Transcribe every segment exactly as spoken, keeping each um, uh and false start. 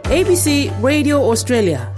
A B C Radio Australia.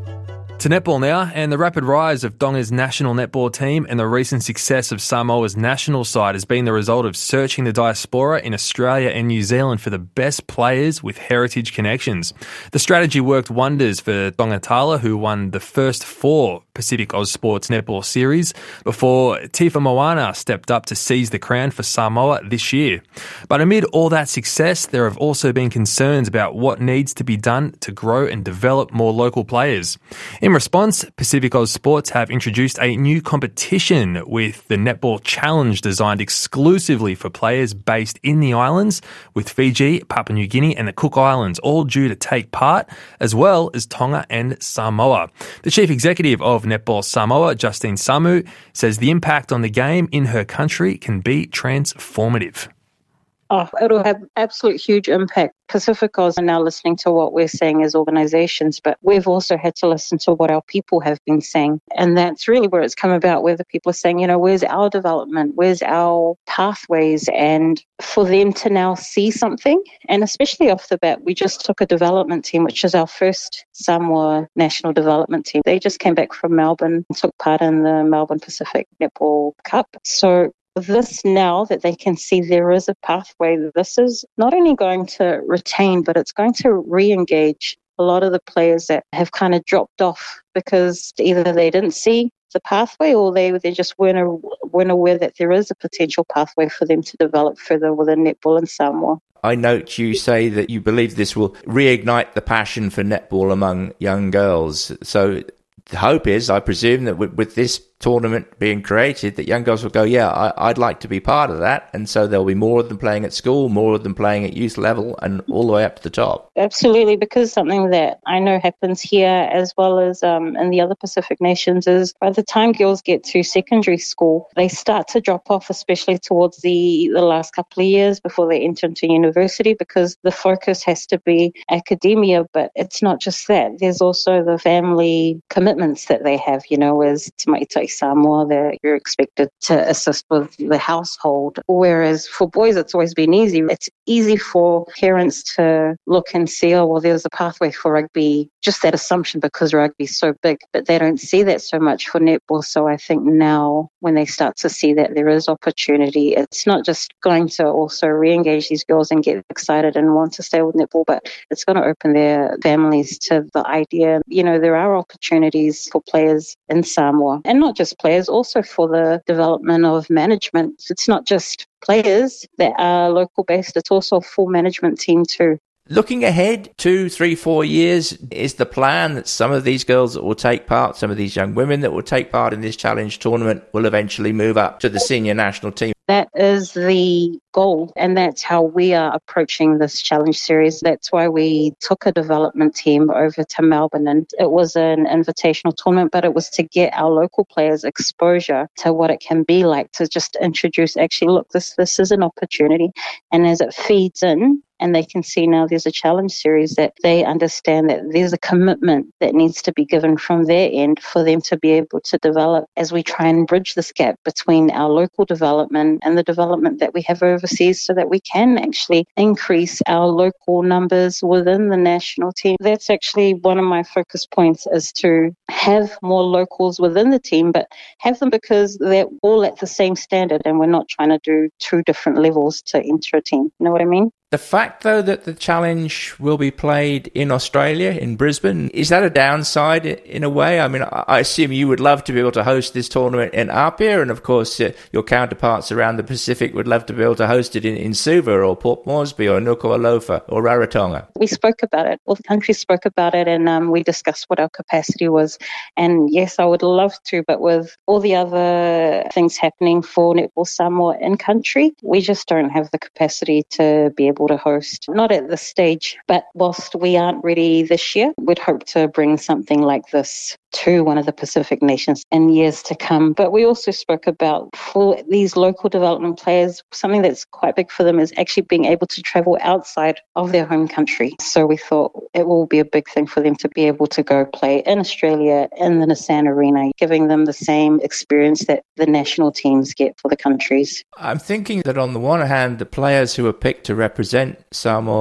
To netball now, and the rapid rise of Tonga's national netball team and the recent success of Samoa's national side has been the result of searching the diaspora in Australia and New Zealand for the best players with heritage connections. The strategy worked wonders for Tonga Tala, who won the first four Pacific Oz Sports Netball Series before Tifa Moana stepped up to seize the crown for Samoa this year. But amid all that success, there have also been concerns about what needs to be done to grow and develop more local players. In response, Pacific Oz Sports have introduced a new competition with the Netball Challenge designed exclusively for players based in the islands, with Fiji, Papua New Guinea and the Cook Islands all due to take part, as well as Tonga and Samoa. The Chief Executive of Netball Samoa, Justine Samu, says the impact on the game in her country can be transformative. Oh, it'll have absolute huge impact. Pacific Oz are now listening to what we're saying as organisations, but we've also had to listen to what our people have been saying. And that's really where it's come about, where the people are saying, you know, where's our development? Where's our pathways? And for them to now see something, and especially off the bat, we just took a development team, which is our first Samoa national development team. They just came back from Melbourne and took part in the Melbourne Pacific Netball Cup. So this now that they can see there is a pathway, this is not only going to retain, but it's going to re-engage a lot of the players that have kind of dropped off because either they didn't see the pathway or they they just weren't, weren't aware that there is a potential pathway for them to develop further within netball in Samoa. I note you say that you believe this will reignite the passion for netball among young girls. So the hope is, I presume, that with, with this tournament being created, that young girls will go, yeah, I, I'd like to be part of that. And so there'll be more of them playing at school, more of them playing at youth level, and all the way up to the top. Absolutely, because something that I know happens here as well as um, in the other Pacific nations is by the time girls get to secondary school, they start to drop off, especially towards the, the last couple of years before they enter into university, because the focus has to be academia. But it's not just that. There's also the family commitments that they have, you know, as Te Maitai Samoa, that you're expected to assist with the household. Whereas for boys, it's always been easy. It's easy for parents to look and see, oh, well, there's a pathway for rugby, just that assumption because rugby's so big, but they don't see that so much for netball. So I think now when they start to see that there is opportunity, it's not just going to also re-engage these girls and get excited and want to stay with netball, but it's going to open their families to the idea. You know, there are opportunities for players in Samoa, and not just players, also for the development of management. It's not just players that are local based, it's also a full management team too. Looking ahead, two, three, four years, is the plan that some of these girls that will take part, some of these young women that will take part in this challenge tournament will eventually move up to the senior national team? That is the goal, and that's how we are approaching this challenge series. That's why we took a development team over to Melbourne, and it was an invitational tournament, but it was to get our local players exposure to what it can be like to just introduce, actually, look, this this is an opportunity. And as it feeds in, and they can see now there's a challenge series, that they understand that there's a commitment that needs to be given from their end for them to be able to develop as we try and bridge this gap between our local development and the development that we have overseas, so that we can actually increase our local numbers within the national team. That's actually one of my focus points, is to have more locals within the team, but have them because they're all at the same standard and we're not trying to do two different levels to enter a team. You know what I mean? The fact, though, that the challenge will be played in Australia, in Brisbane, is that a downside in a way? I mean, I assume you would love to be able to host this tournament in Apia, and of course, uh, your counterparts around the Pacific would love to be able to host it in, in Suva or Port Moresby or Nuku'alofa or Rarotonga. We spoke about it. All the countries spoke about it, and um, we discussed what our capacity was. And yes, I would love to, but with all the other things happening for Netball Samoa in country, we just don't have the capacity to be able to host. Not at this stage, but whilst we aren't ready this year, we'd hope to bring something like this to one of the Pacific nations in years to come. But we also spoke about, for these local development players, something that's quite big for them is actually being able to travel outside of their home country. So we thought it will be a big thing for them to be able to go play in Australia, in the Nissan Arena, giving them the same experience that the national teams get for the countries. I'm thinking that on the one hand, the players who are picked to represent Samoa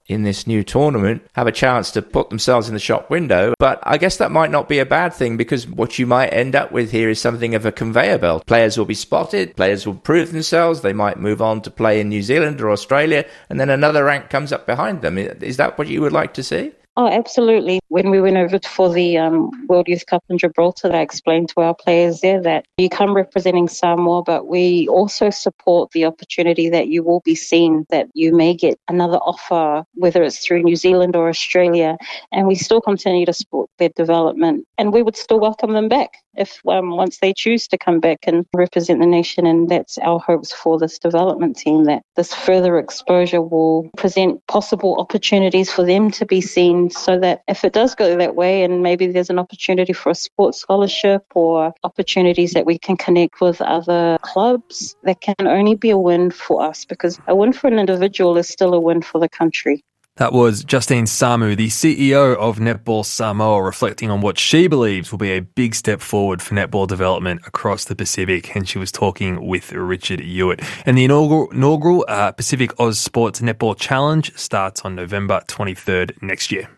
in this new tournament have a chance to put themselves in the shop window. But I guess that might not be a bad thing, because what you might end up with here is something of a conveyor belt. Players will be spotted, players will prove themselves, they might move on to play in New Zealand or Australia, and then another rank comes up behind them. Is that what you would like to see? Oh, absolutely. When we went over for the um, World Youth Cup in Gibraltar, I explained to our players there that you come representing Samoa, but we also support the opportunity that you will be seen, that you may get another offer, whether it's through New Zealand or Australia, and we still continue to support their development. And we would still welcome them back if um, once they choose to come back and represent the nation. And that's our hopes for this development team, that this further exposure will present possible opportunities for them to be seen, so that if it does go that way and maybe there's an opportunity for a sports scholarship or opportunities that we can connect with other clubs, that can only be a win for us, because a win for an individual is still a win for the country. That was Justine Samu, the C E O of Netball Samoa, reflecting on what she believes will be a big step forward for netball development across the Pacific. And she was talking with Richard Hewitt. And the inaugural, inaugural uh, Pacific Oz Sports Netball Challenge starts on November twenty-third next year.